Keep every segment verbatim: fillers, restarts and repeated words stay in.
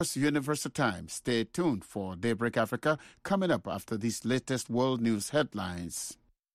Universal Time. Stay tuned for Daybreak Africa coming up after these latest world news headlines.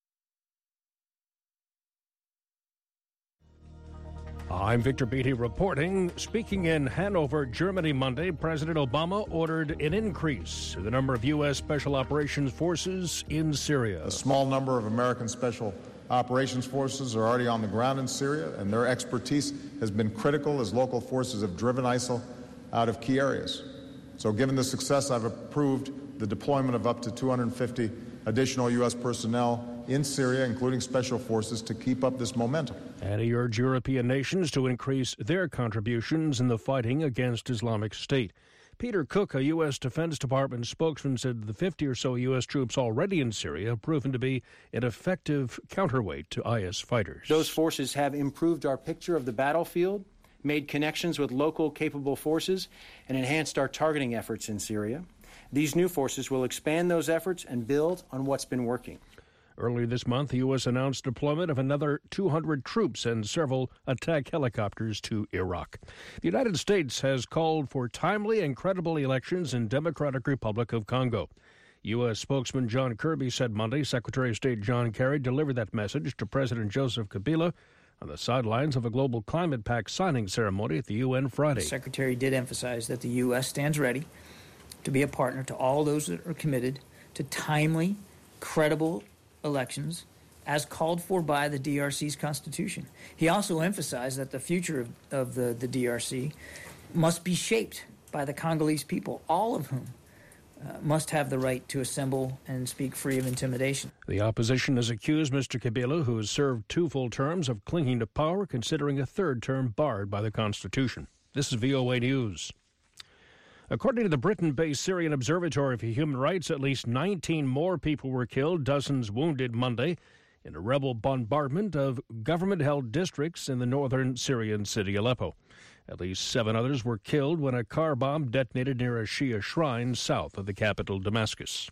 I'm Victor Beatty reporting. Speaking in Hanover, Germany Monday, President Obama ordered an increase in the number of U S Special Operations Forces in Syria. A small number of American Special Operations Forces are already on the ground in Syria, and their expertise has been critical as local forces have driven ISIL out of key areas. So given the success, I've approved the deployment of up to two hundred fifty additional U S personnel in Syria, including special forces, to keep up this momentum. And he urged European nations to increase their contributions in the fighting against Islamic State. Peter Cook, a U S. Defense Department spokesman, said the fifty or so U S troops already in Syria have proven to be an effective counterweight to I S fighters. Those forces have improved our picture of the battlefield, made connections with local capable forces, and enhanced our targeting efforts in Syria. These new forces will expand those efforts and build on what's been working. Earlier this month, the U S announced deployment of another two hundred troops and several attack helicopters to Iraq. The United States has called for timely and credible elections in Democratic Republic of Congo. U S spokesman John Kirby said Monday Secretary of State John Kerry delivered that message to President Joseph Kabila on the sidelines of a Global Climate Pact signing ceremony at the U N Friday. The Secretary did emphasize that the U S stands ready to be a partner to all those that are committed to timely, credible elections as called for by the D R C's Constitution. He also emphasized that the future of, of the, the D R C must be shaped by the Congolese people, all of whom Uh, must have the right to assemble and speak free of intimidation. The opposition has accused Mister Kabila, who has served two full terms, of clinging to power, considering a third term barred by the Constitution. This is V O A News. According to the Britain-based Syrian Observatory for Human Rights, at least nineteen more people were killed, dozens wounded Monday in a rebel bombardment of government-held districts in the northern Syrian city Aleppo. At least seven others were killed when a car bomb detonated near a Shia shrine south of the capital, Damascus.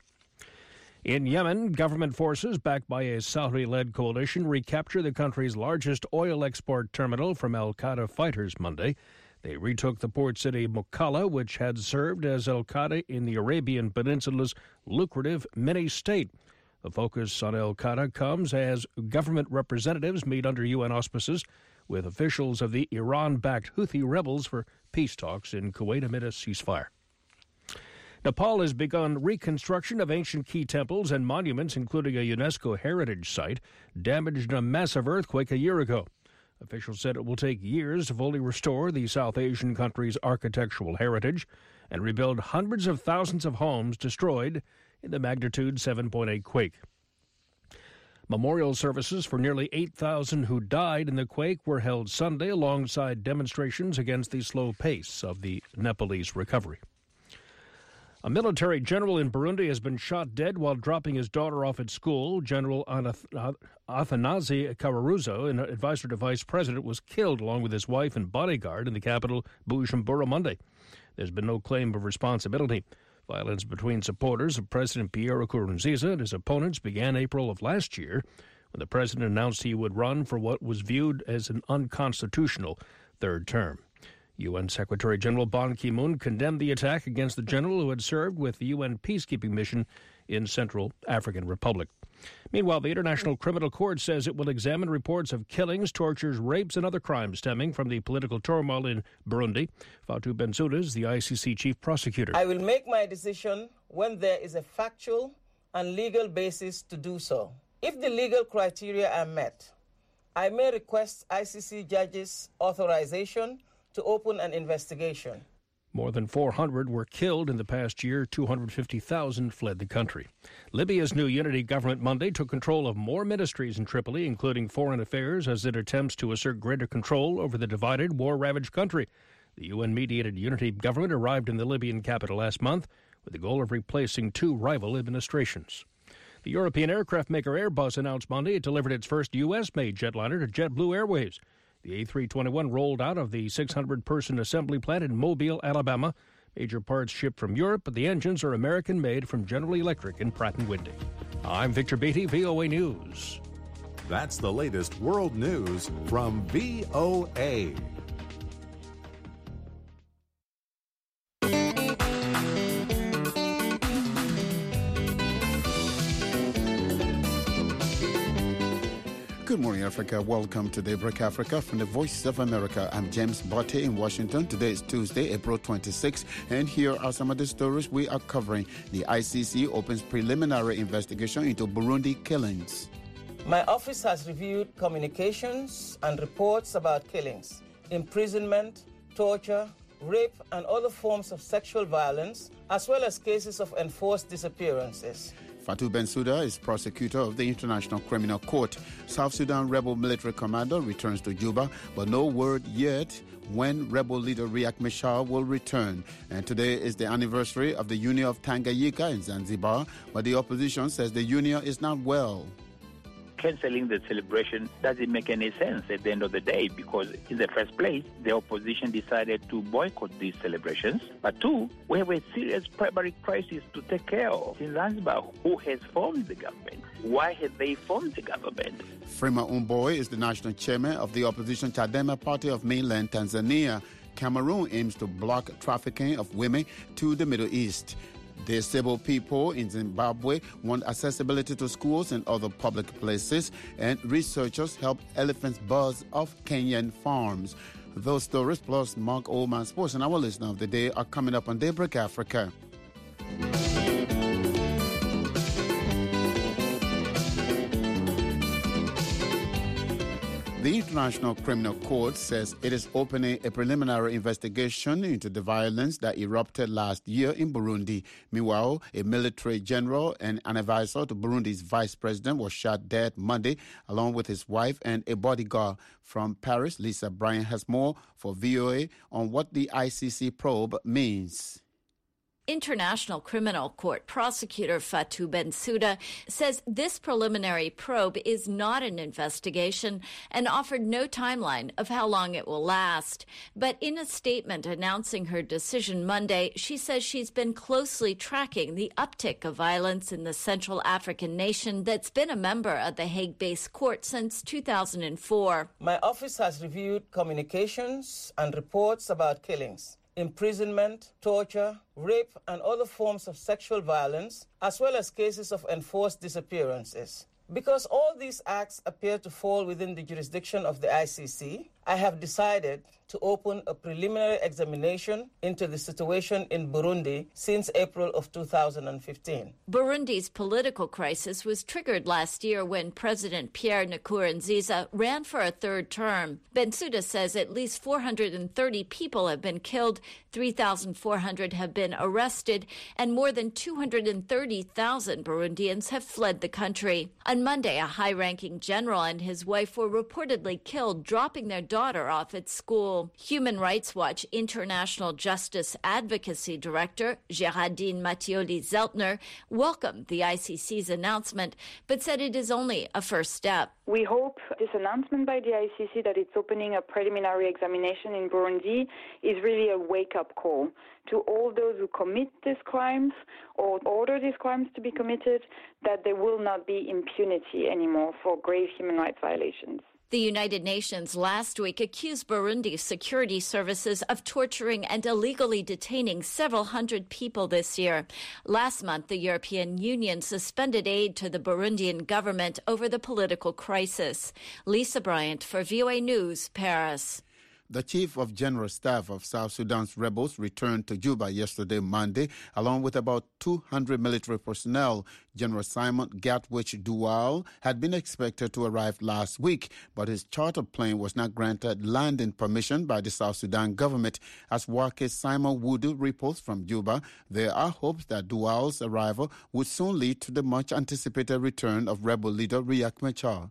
In Yemen, government forces, backed by a Saudi-led coalition, recaptured the country's largest oil export terminal from al-Qaeda fighters Monday. They retook the port city Mukalla, which had served as al-Qaeda in the Arabian Peninsula's lucrative mini-state. The focus on al-Qaeda comes as government representatives meet under U N auspices with officials of the Iran-backed Houthi rebels for peace talks in Kuwait amid a ceasefire. Nepal has begun reconstruction of ancient key temples and monuments, including a UNESCO heritage site, damaged in a massive earthquake a year ago. Officials said it will take years to fully restore the South Asian country's architectural heritage and rebuild hundreds of thousands of homes destroyed in the magnitude seven point eight quake. Memorial services for nearly eight thousand who died in the quake were held Sunday alongside demonstrations against the slow pace of the Nepalese recovery. A military general in Burundi has been shot dead while dropping his daughter off at school. General Athanasi Karuzo, an advisor to vice president, was killed along with his wife and bodyguard in the capital, Bujumbura, Monday. There's been no claim of responsibility. Violence between supporters of President Pierre Nkurunziza and his opponents began April of last year when the president announced he would run for what was viewed as an unconstitutional third term. U N Secretary General Ban Ki-moon condemned the attack against the general who had served with the U N peacekeeping mission in Central African Republic. Meanwhile, the International Criminal Court says it will examine reports of killings, tortures, rapes, and other crimes stemming from the political turmoil in Burundi. Fatou Bensouda is the I C C chief prosecutor. I will make my decision when there is a factual and legal basis to do so. If the legal criteria are met, I may request I C C judges' authorization to open an investigation. More than four hundred were killed in the past year. two hundred fifty thousand fled the country. Libya's new unity government Monday took control of more ministries in Tripoli, including foreign affairs, as it attempts to assert greater control over the divided, war-ravaged country. The U N-mediated unity government arrived in the Libyan capital last month with the goal of replacing two rival administrations. The European aircraft maker Airbus announced Monday it delivered its first U S-made jetliner to JetBlue Airways. The A three twenty-one rolled out of the six hundred person assembly plant in Mobile, Alabama. Major parts shipped from Europe, but the engines are American-made from General Electric and Pratt and Whitney. I'm Victor Beatty, V O A News. That's the latest world news from V O A. Good morning, Africa. Welcome to Daybreak Africa from the Voice of America. I'm James Botte in Washington. Today is Tuesday, April twenty-sixth, and here are some of the stories we are covering. The I C C opens preliminary investigation into Burundi killings. My office has reviewed communications and reports about killings, imprisonment, torture, rape, and other forms of sexual violence, as well as cases of enforced disappearances. Fatou Bensouda is prosecutor of the International Criminal Court. South Sudan rebel military commander returns to Juba, but no word yet when rebel leader Riek Machar will return. And today is the anniversary of the Union of Tanganyika in Zanzibar, but the opposition says the union is not well. Cancelling the celebration doesn't make any sense at the end of the day, because in the first place, the opposition decided to boycott these celebrations. But two, we have a serious primary crisis to take care of. In Zanzibar, who has formed the government? Why have they formed the government? Freeman Umboy is the national chairman of the opposition Chadema party of mainland Tanzania. Cameroon aims to block trafficking of women to the Middle East. Disabled people in Zimbabwe want accessibility to schools and other public places, and researchers help elephants buzz off Kenyan farms. Those stories plus Mark Oldman Sports and our listener of the day are coming up on Daybreak Africa. The International Criminal Court says it is opening a preliminary investigation into the violence that erupted last year in Burundi. Meanwhile, a military general and an advisor to Burundi's vice president was shot dead Monday, along with his wife and a bodyguard. From Paris, Lisa Bryan has more for V O A on what the I C C probe means. International Criminal Court prosecutor Fatou Bensouda says this preliminary probe is not an investigation and offered no timeline of how long it will last. But in a statement announcing her decision Monday, she says she's been closely tracking the uptick of violence in the Central African nation that's been a member of the Hague-based court since two thousand four. My office has reviewed communications and reports about killings, imprisonment, torture, rape, and other forms of sexual violence, as well as cases of enforced disappearances. Because all these acts appear to fall within the jurisdiction of the I C C, I have decided to open a preliminary examination into the situation in Burundi since April of two thousand fifteen. Burundi's political crisis was triggered last year when President Pierre Nkurunziza ran for a third term. Bensouda says at least four hundred thirty people have been killed, three thousand four hundred have been arrested, and more than two hundred thirty thousand Burundians have fled the country. On Monday, a high-ranking general and his wife were reportedly killed dropping their daughter off at school. Human Rights Watch International Justice Advocacy Director Géraldine Mattioli-Zeltner welcomed the I C C's announcement, but said it is only a first step. We hope this announcement by the I C C that it's opening a preliminary examination in Burundi is really a wake-up call to all those who commit these crimes or order these crimes to be committed, that there will not be impunity anymore for grave human rights violations. The United Nations last week accused Burundi's security services of torturing and illegally detaining several hundred people this year. Last month, the European Union suspended aid to the Burundian government over the political crisis. Lisa Bryant for V O A News, Paris. The Chief of General Staff of South Sudan's rebels returned to Juba yesterday, Monday, along with about two hundred military personnel. General Simon Gatwich Dual had been expected to arrive last week, but his chartered plane was not granted landing permission by the South Sudan government. As Wake Simon Wudu reports from Juba, there are hopes that Dual's arrival would soon lead to the much-anticipated return of rebel leader Riek Machar.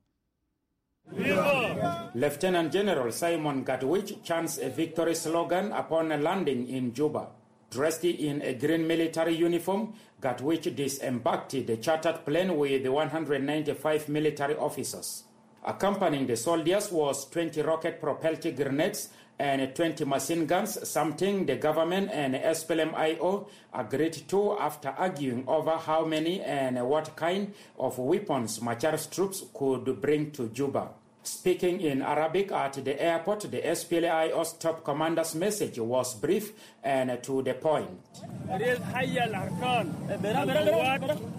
Lieutenant General Simon Gatwich chants a victory slogan upon landing in Juba. Dressed in a green military uniform, Gatwich disembarked the chartered plane with one hundred ninety-five military officers. Accompanying the soldiers was twenty rocket-propelled grenades and twenty machine guns, something the government and S P L M I O agreed to after arguing over how many and what kind of weapons Machar's troops could bring to Juba. Speaking in Arabic at the airport, the S P L M I O's top commander's message was brief and to the point.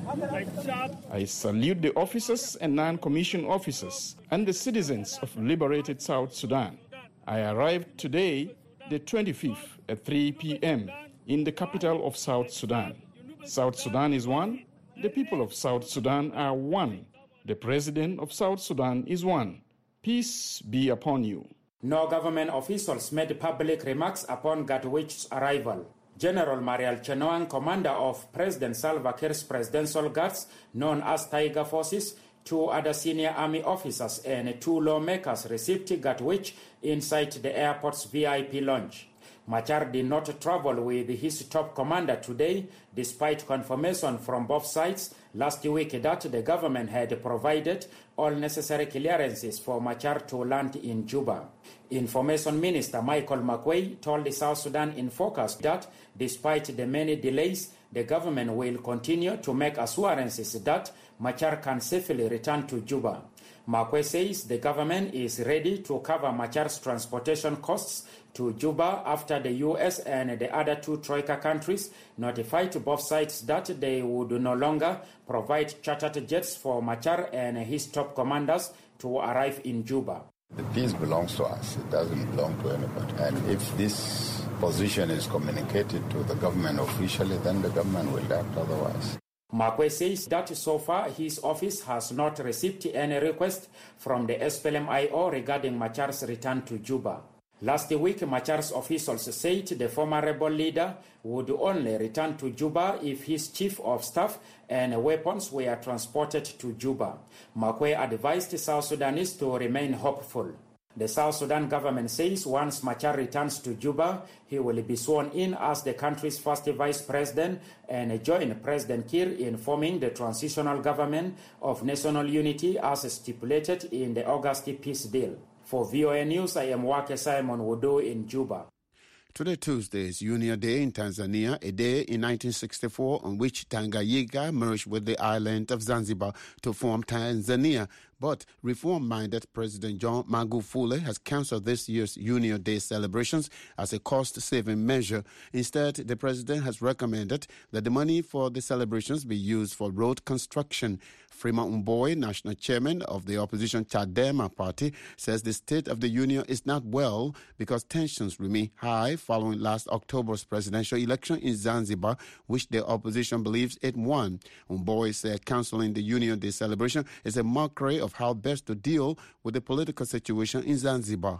I salute the officers and non-commissioned officers and the citizens of liberated South Sudan. I arrived today, the twenty-fifth, at three p.m. in the capital of South Sudan. South Sudan is one. The people of South Sudan are one. The president of South Sudan is one. Peace be upon you. No government officials made public remarks upon Gatwich's arrival. General Mariel Chenoang, commander of President Salva Kiir's presidential guards, known as Tiger Forces, two other senior army officers and two lawmakers received Gatwich inside the airport's V I P lounge. Machar did not travel with his top commander today, despite confirmation from both sides last week that the government had provided all necessary clearances for Machar to land in Juba. Information Minister Michael Makwei told the South Sudan in Focus that despite the many delays, the government will continue to make assurances that Machar can safely return to Juba. Makwei says the government is ready to cover Machar's transportation costs to Juba after the U S and the other two Troika countries notified both sides that they would no longer provide chartered jets for Machar and his top commanders to arrive in Juba. The peace belongs to us. It doesn't belong to anybody. And if this position is communicated to the government officially, then the government will act otherwise. Makwei says that so far his office has not received any request from the S P L M I O regarding Machar's return to Juba. Last week, Machar's officials said the former rebel leader would only return to Juba if his chief of staff and weapons were transported to Juba. Makwei advised South Sudanese to remain hopeful. The South Sudan government says once Machar returns to Juba, he will be sworn in as the country's first vice president and join President Kiir in forming the transitional government of national unity as stipulated in the August peace deal. For V O A News, I am Wake Simon Wudu in Juba. Today, Tuesday, is Union Day in Tanzania, a day in nineteen sixty-four on which Tanganyika merged with the island of Zanzibar to form Tanzania. But reform-minded President John Magufuli has cancelled this year's Union Day celebrations as a cost-saving measure. Instead, the president has recommended that the money for the celebrations be used for road construction. Freeman Mbowe, national chairman of the opposition Chadema party, says the state of the union is not well because tensions remain high following last October's presidential election in Zanzibar, which the opposition believes it won. Mbowe said cancelling the Union Day celebration is a mockery of how best to deal with the political situation in Zanzibar.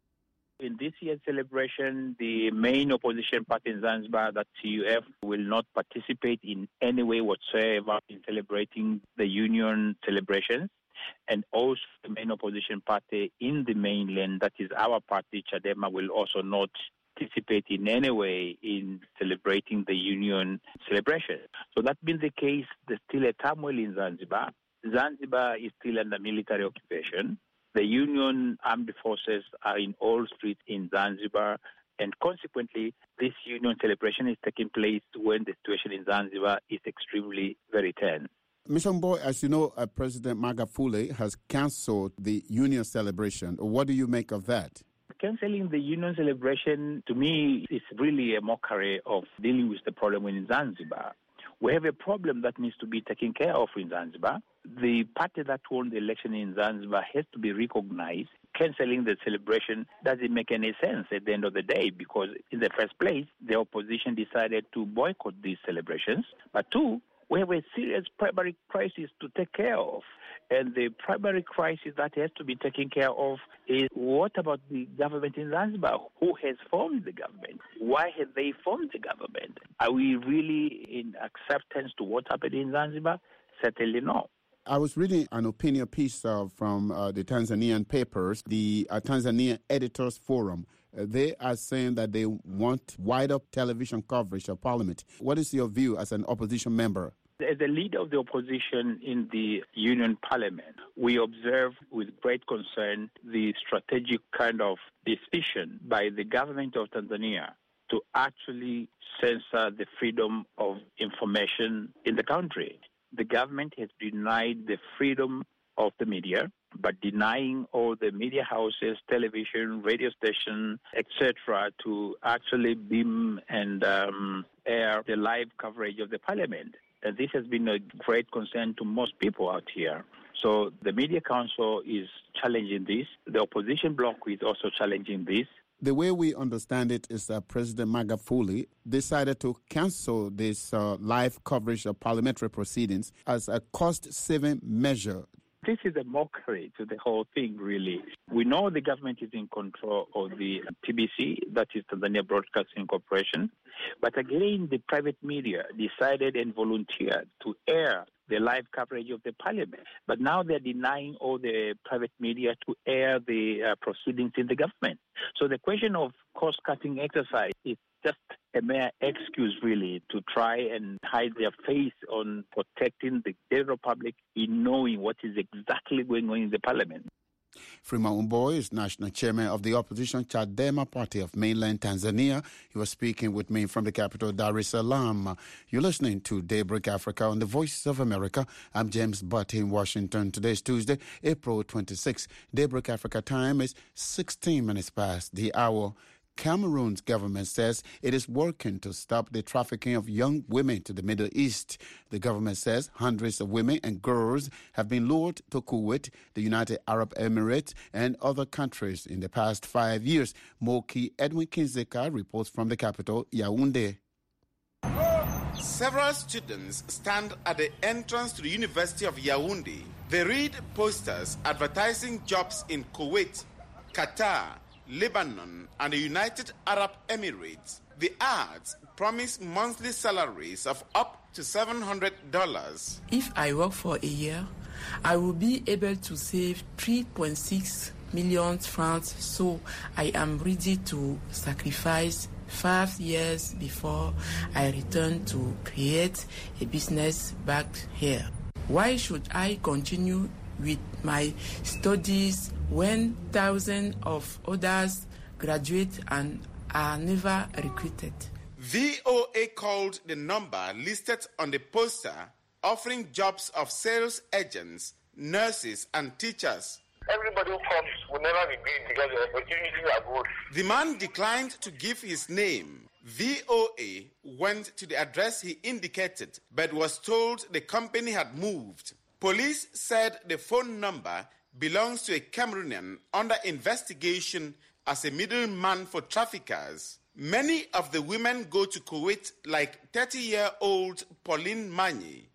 In this year's celebration, the main opposition party in Zanzibar, that C U F, will not participate in any way whatsoever in celebrating the union celebrations. And also the main opposition party in the mainland, that is our party, Chadema, will also not participate in any way in celebrating the union celebration. So that being the case, there's still a turmoil in Zanzibar. Zanzibar is still under military occupation. The Union Armed Forces are in all streets in Zanzibar, and consequently, this Union celebration is taking place when the situation in Zanzibar is extremely very tense. Mister Mbowe, as you know, uh, President Magufuli has cancelled the Union celebration. What do you make of that? Cancelling the Union celebration, to me, is really a mockery of dealing with the problem in Zanzibar. We have a problem that needs to be taken care of in Zanzibar. The party that won the election in Zanzibar has to be recognized. Cancelling the celebration doesn't make any sense at the end of the day because, in the first place, the opposition decided to boycott these celebrations. But two, we have a serious primary crisis to take care of. And the primary crisis that has to be taken care of is what about the government in Zanzibar? Who has formed the government? Why have they formed the government? Are we really in acceptance to what happened in Zanzibar? Certainly not. I was reading an opinion piece uh, from uh, the Tanzanian papers, the uh, Tanzania Editors Forum. Uh, they are saying that they want wider television coverage of Parliament. What is your view as an opposition member? As the leader of the opposition in the Union Parliament, we observe with great concern the strategic kind of decision by the government of Tanzania to actually censor the freedom of information in the country. The government has denied the freedom of the media, but denying all the media houses, television, radio stations, et cetera, to actually beam and um, air the live coverage of the parliament. And this has been a great concern to most people out here. So the Media Council is challenging this. The opposition bloc is also challenging this. The way we understand it is that President Magufuli decided to cancel this uh, live coverage of parliamentary proceedings as a cost-saving measure. This is a mockery to the whole thing, really. We know the government is in control of the T B C, that is Tanzania Broadcasting Corporation. But again, the private media decided and volunteered to air the live coverage of the parliament. But now they're denying all the private media to air the uh, proceedings in the government. So the question of cost-cutting exercise is just a mere excuse, really, to try and hide their face on protecting the general public in knowing what is exactly going on in the parliament. Freeman Mbowe is national chairman of the opposition Chadema party of mainland Tanzania. He was speaking with me from the capital, Dar es Salaam. You're listening to Daybreak Africa on the Voice of America. I'm James Butt in Washington. Today's Tuesday, April twenty-sixth. Daybreak Africa time is sixteen minutes past the hour. Cameroon's government says it is working to stop the trafficking of young women to the Middle East. The government says hundreds of women and girls have been lured to Kuwait, the United Arab Emirates, and other countries in the past five years. Moki Edwin Kinzeka reports from the capital, Yaoundé. Several students stand at the entrance to the University of Yaoundé. They read posters advertising jobs in Kuwait, Qatar, Lebanon, and the United Arab Emirates. The ads promise monthly salaries of up to seven hundred dollars. If I work for a year, I will be able to save three point six million francs, so I am ready to sacrifice five years before I return to create a business back here. Why should I continue with my studies when thousands of others graduate and are never recruited? V O A called the number listed on the poster offering jobs of sales agents, nurses, and teachers. Everybody who comes will never be great because the opportunities are good. The man declined to give his name. V O A went to the address he indicated, but was told the company had moved. Police said the phone number belongs to a Cameroonian under investigation as a middleman for traffickers. Many of the women go to Kuwait, like thirty-year-old Pauline Magny.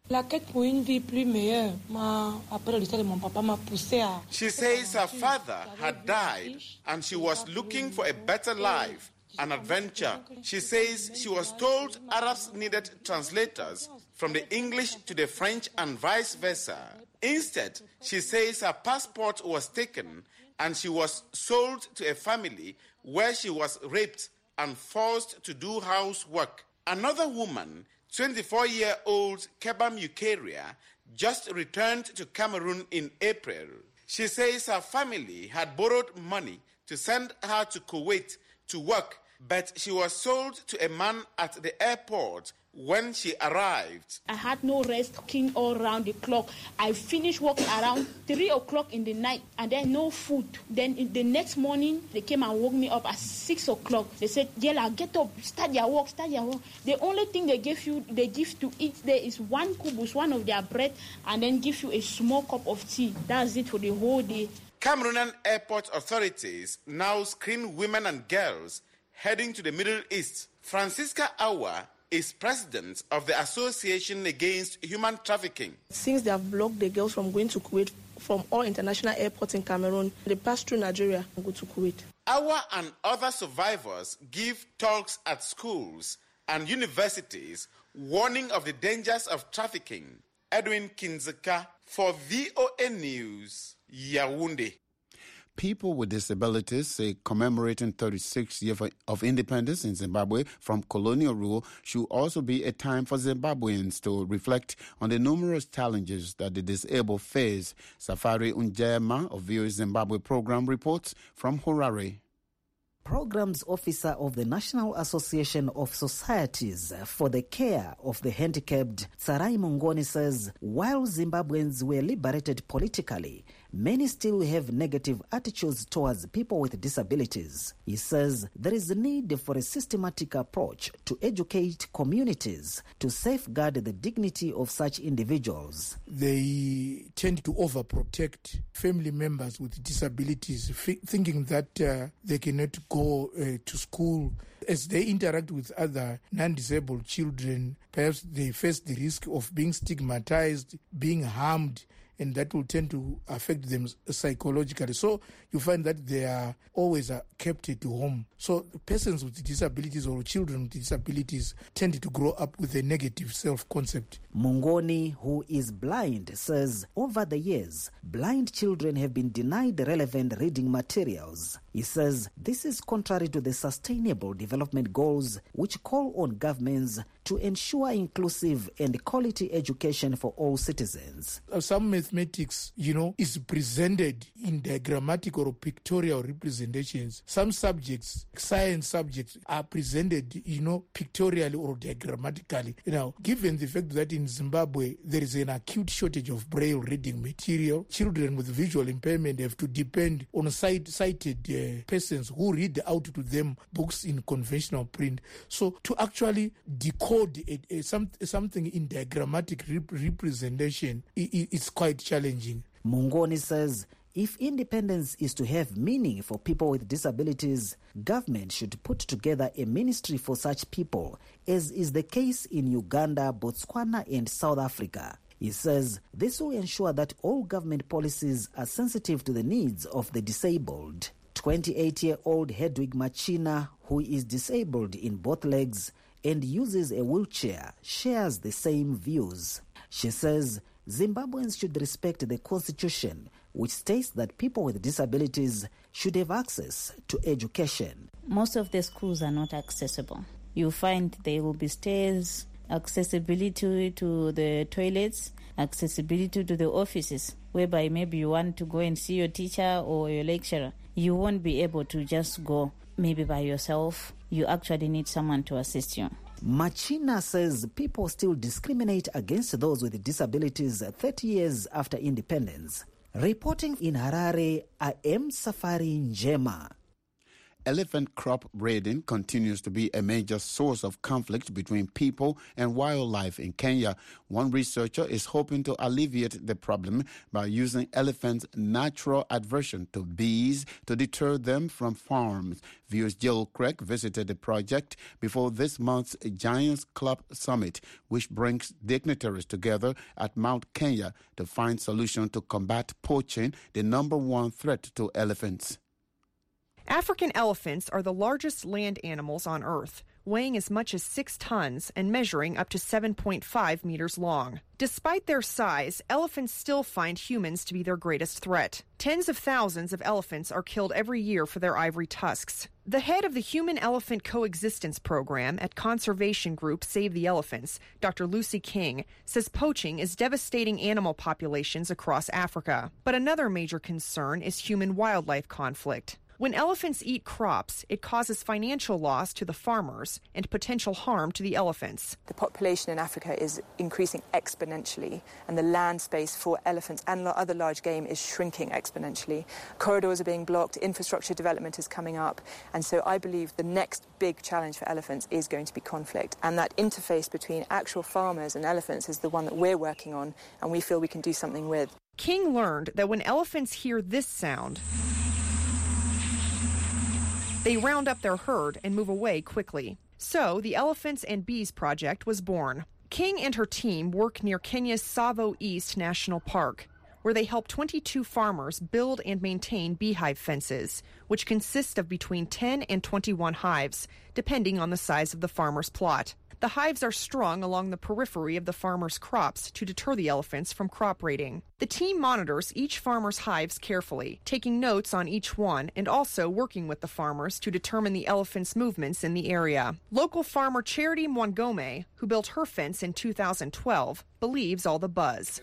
She says her father had died and she was looking for a better life, an adventure. She says she was told Arabs needed translators from the English to the French and vice versa. Instead, she says her passport was taken and she was sold to a family where she was raped and forced to do housework. Another woman, twenty-four-year-old Kebam Eukaria, just returned to Cameroon in April. She says her family had borrowed money to send her to Kuwait to work, but she was sold to a man at the airport when she arrived. I had no rest, cooking all around the clock. I finished work around three o'clock in the night and then no food. Then in the next morning, they came and woke me up at six o'clock. They said, Yella, get up, start your work, start your work. The only thing they give you, they give to eat there is one kubus, one of their bread, and then give you a small cup of tea. That's it for the whole day. Cameroonian airport authorities now screen women and girls heading to the Middle East. Francisca Awa is president of the Association Against Human Trafficking. Since they have blocked the girls from going to Kuwait from all international airports in Cameroon, they pass through Nigeria and go to Kuwait. Awa and other survivors give talks at schools and universities warning of the dangers of trafficking. Edwin Kinzeka for V O A News, Yaoundé. People with disabilities say commemorating thirty-six years of independence in Zimbabwe from colonial rule should also be a time for Zimbabweans to reflect on the numerous challenges that the disabled face. Safari Unjema of V O A Zimbabwe program reports from Harare. Programs Officer of the National Association of Societies for the Care of the Handicapped, Sarai Mongoni, says while Zimbabweans were liberated politically, many still have negative attitudes towards people with disabilities. He says there is a need for a systematic approach to educate communities to safeguard the dignity of such individuals. They tend to overprotect family members with disabilities, f- thinking that uh, they cannot go uh, to school. As they interact with other non-disabled children, perhaps they face the risk of being stigmatized, being harmed, and that will tend to affect them psychologically. So you find that they are always uh, kept at home. So persons with disabilities or children with disabilities tend to grow up with a negative self-concept. Mungoni, who is blind, says over the years, blind children have been denied relevant reading materials. He says this is contrary to the Sustainable Development Goals, which call on governments to ensure inclusive and quality education for all citizens. Uh, some mathematics, you know, is presented in diagrammatic or pictorial representations. Some subjects, science subjects, are presented, you know, pictorially or diagrammatically. You know, given the fact that in Zimbabwe there is an acute shortage of braille reading material, children with visual impairment have to depend on sight- sighted uh, persons who read out to them books in conventional print. So to actually decode a, a, some, something in diagrammatic rep- representation, it, it's quite challenging. Mungoni says if independence is to have meaning for people with disabilities, government should put together a ministry for such people, as is the case in Uganda, Botswana, and South Africa. He says this will ensure that all government policies are sensitive to the needs of the disabled. twenty-eight-year-old Hedwig Machina, who is disabled in both legs and uses a wheelchair, shares the same views. She says Zimbabweans should respect the constitution, which states that people with disabilities should have access to education. Most of the schools are not accessible. You find there will be stairs, accessibility to the toilets, accessibility to the offices, whereby maybe you want to go and see your teacher or your lecturer. You won't be able to just go maybe by yourself. You actually need someone to assist you. Machina says people still discriminate against those with disabilities thirty years after independence. Reporting in Harare, I am Safari Njema. Elephant crop raiding continues to be a major source of conflict between people and wildlife in Kenya. One researcher is hoping to alleviate the problem by using elephants' natural aversion to bees to deter them from farms. V O's Jill Craig visited the project before this month's Giants Club Summit, which brings dignitaries together at Mount Kenya to find solutions to combat poaching, the number one threat to elephants. African elephants are the largest land animals on Earth, weighing as much as six tons and measuring up to seven point five meters long. Despite their size, elephants still find humans to be their greatest threat. Tens of thousands of elephants are killed every year for their ivory tusks. The head of the Human-Elephant Coexistence Program at conservation group Save the Elephants, Doctor Lucy King, says poaching is devastating animal populations across Africa. But another major concern is human-wildlife conflict. When elephants eat crops, it causes financial loss to the farmers and potential harm to the elephants. The population in Africa is increasing exponentially, and the land space for elephants and other large game is shrinking exponentially. Corridors are being blocked, infrastructure development is coming up, and so I believe the next big challenge for elephants is going to be conflict. And that interface between actual farmers and elephants is the one that we're working on, and we feel we can do something with. King learned that when elephants hear this sound, they round up their herd and move away quickly. So the Elephants and Bees Project was born. King and her team work near Kenya's Tsavo East National Park, where they help twenty-two farmers build and maintain beehive fences, which consist of between ten and twenty-one hives, depending on the size of the farmer's plot. The hives are strung along the periphery of the farmer's crops to deter the elephants from crop raiding. The team monitors each farmer's hives carefully, taking notes on each one and also working with the farmers to determine the elephants' movements in the area. Local farmer Charity Mwangome, who built her fence in two thousand twelve, believes all the buzz.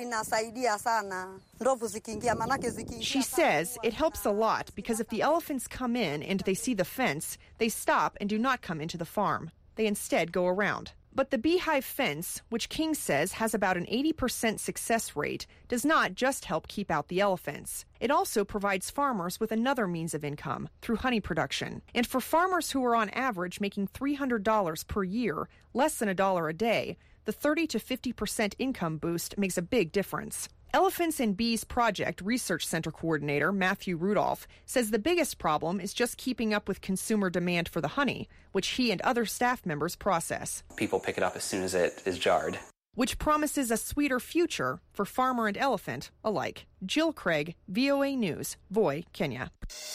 She says it helps a lot because if the elephants come in and they see the fence, they stop and do not come into the farm. They instead go around. But the beehive fence, which King says has about an eighty percent success rate, does not just help keep out the elephants. It also provides farmers with another means of income through honey production. And for farmers who are on average making three hundred dollars per year, less than a dollar a day, the thirty to fifty percent income boost makes a big difference. Elephants and Bees Project Research Center Coordinator Matthew Rudolph says the biggest problem is just keeping up with consumer demand for the honey, which he and other staff members process. People pick it up as soon as it is jarred. Which promises a sweeter future for farmer and elephant alike. Jill Craig, V O A News, Voi, Kenya.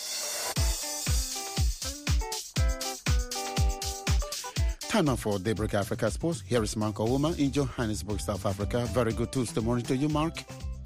Time now for Daybreak Africa Sports. Here is Mark Ouma in Johannesburg, South Africa. Very good Tuesday morning to you, Mark.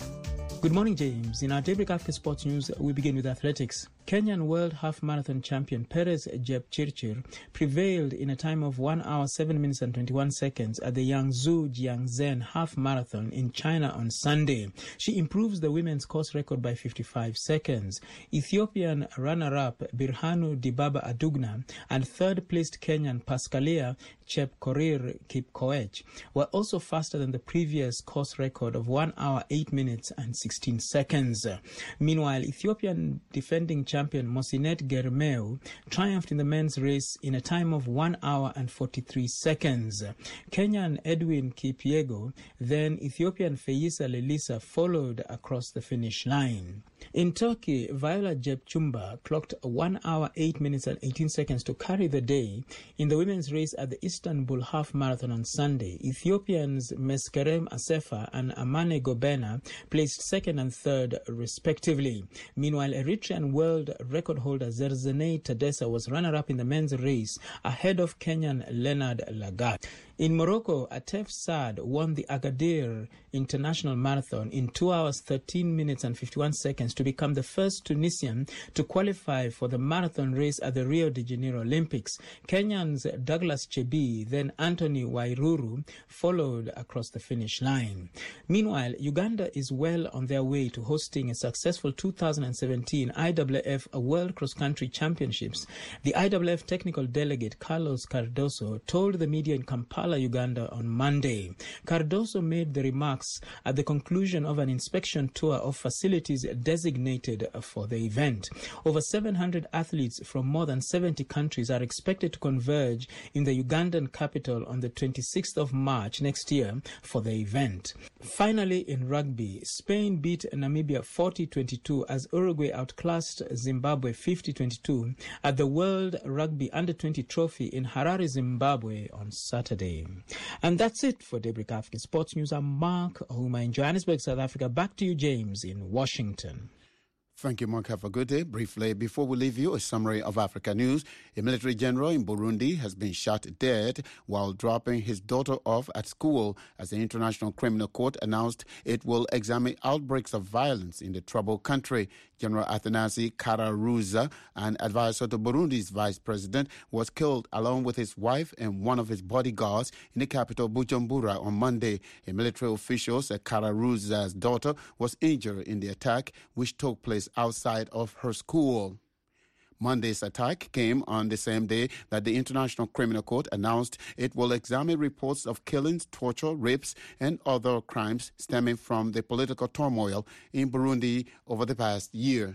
Good morning, James. In our Daybreak Africa Sports news, we begin with athletics. Kenyan World Half Marathon champion Perez Jepchirchir prevailed in a time of one hour, seven minutes and twenty-one seconds at the Yangzhou Jiangzen Half Marathon in China on Sunday. She improves the women's course record by fifty-five seconds. Ethiopian runner-up Birhanu Dibaba Adugna and third-placed Kenyan Pascalia Chepkorir Kipkoech were also faster than the previous course record of one hour, eight minutes and sixteen seconds. Meanwhile, Ethiopian defending champion Mosinet Germeu triumphed in the men's race in a time of one hour and forty-three seconds. Kenyan Edwin Kipiego, then Ethiopian Feyisa Lelisa followed across the finish line. In Turkey, Viola Jepchumba clocked one hour, eight minutes and eighteen seconds to carry the day in the women's race at the Istanbul Half Marathon on Sunday. Ethiopians Meskerem Asefa and Amane Gobena placed second and third, respectively. Meanwhile, Eritrean world record holder Zerzenei Tadessa was runner-up in the men's race ahead of Kenyan Leonard Lagat. In Morocco, Atef Saad won the Agadir International Marathon in two hours, thirteen minutes and fifty-one seconds to become the first Tunisian to qualify for the marathon race at the Rio de Janeiro Olympics. Kenyans Douglas Chebi, then Anthony Wairuru, followed across the finish line. Meanwhile, Uganda is well on their way to hosting a successful two thousand seventeen I W F World Cross Country Championships. The I W F technical delegate Carlos Cardoso told the media in Kampala, Uganda on Monday. Cardoso made the remarks at the conclusion of an inspection tour of facilities designated for the event. Over seven hundred athletes from more than seventy countries are expected to converge in the Ugandan capital on the twenty-sixth of March next year for the event. Finally, in rugby, Spain beat Namibia forty twenty-two as Uruguay outclassed Zimbabwe fifty twenty-two at the World Rugby Under twenty Trophy in Harare, Zimbabwe on Saturday. And that's it for Daybreak African Sports News. I'm Mark Ouma in Johannesburg, South Africa. Back to you, James, in Washington. Thank you, Mark. Have a good day. Briefly, before we leave you, a summary of Africa news. A military general in Burundi has been shot dead while dropping his daughter off at school as the International Criminal Court announced it will examine outbreaks of violence in the troubled country. General Athanasi Kararuza, an advisor to Burundi's vice president, was killed along with his wife and one of his bodyguards in the capital Bujumbura on Monday. A military official said Kararuza's daughter was injured in the attack, which took place outside of her school. Monday's attack came on the same day that the International Criminal Court announced it will examine reports of killings, torture, rapes, and other crimes stemming from the political turmoil in Burundi over the past year.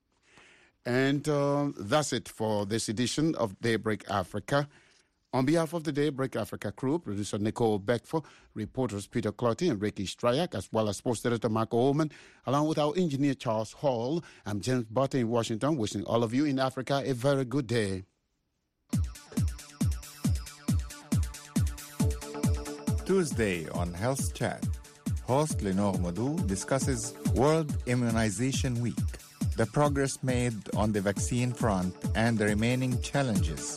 And uh, that's it for this edition of Daybreak Africa. On behalf of the Daybreak Africa crew, producer Nicole Beckford, reporters Peter Clotty and Ricky Stryak, as well as sports editor Mark Ullman, along with our engineer Charles Hall, I'm James Butter in Washington, wishing all of you in Africa a very good day. Tuesday on Health Chat, host Lenore Modou discusses World Immunization Week, the progress made on the vaccine front and the remaining challenges.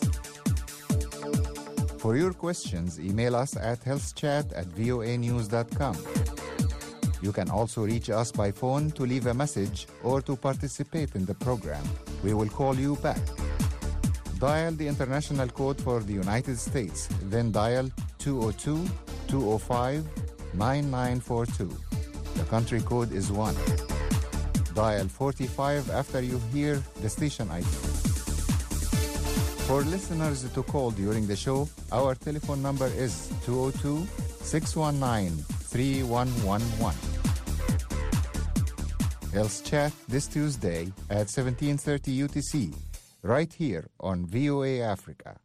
For your questions, email us at healthchat at voa news dot com. You can also reach us by phone to leave a message or to participate in the program. We will call you back. Dial the international code for the United States, then dial two oh two, two oh five, nine nine four two. The country code is one. Dial forty-five after you hear the station I D. For listeners to call during the show, our telephone number is two oh two, six one nine, three one one one. Health Chat this Tuesday at seventeen thirty U T C, right here on V O A Africa.